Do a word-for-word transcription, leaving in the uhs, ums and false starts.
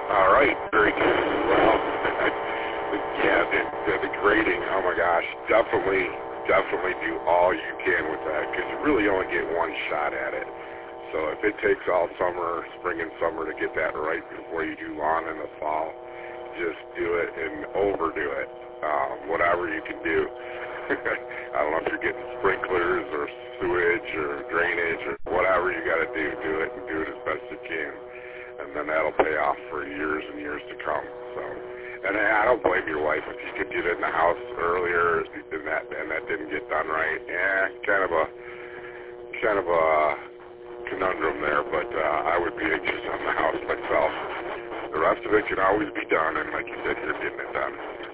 All right, very good. Well, yeah, the, the, the grading, oh my gosh, definitely, definitely do all you can with that because you really only get one shot at it. So if it takes all summer, spring and summer to get that right before you do lawn in the fall, just do it and overdo it, um, whatever you can do. I don't know if you're getting sprinklers or sewage or drainage or whatever you got to do, do it and do it as best you can. And then that'll pay off for years and years to come. So, and I don't blame your wife if you could get in the house earlier and that and that didn't get done right. Yeah, kind of a kind of a conundrum there, but uh, I would be anxious on the house myself. The rest of it can always be done, and like you said, you're getting it done.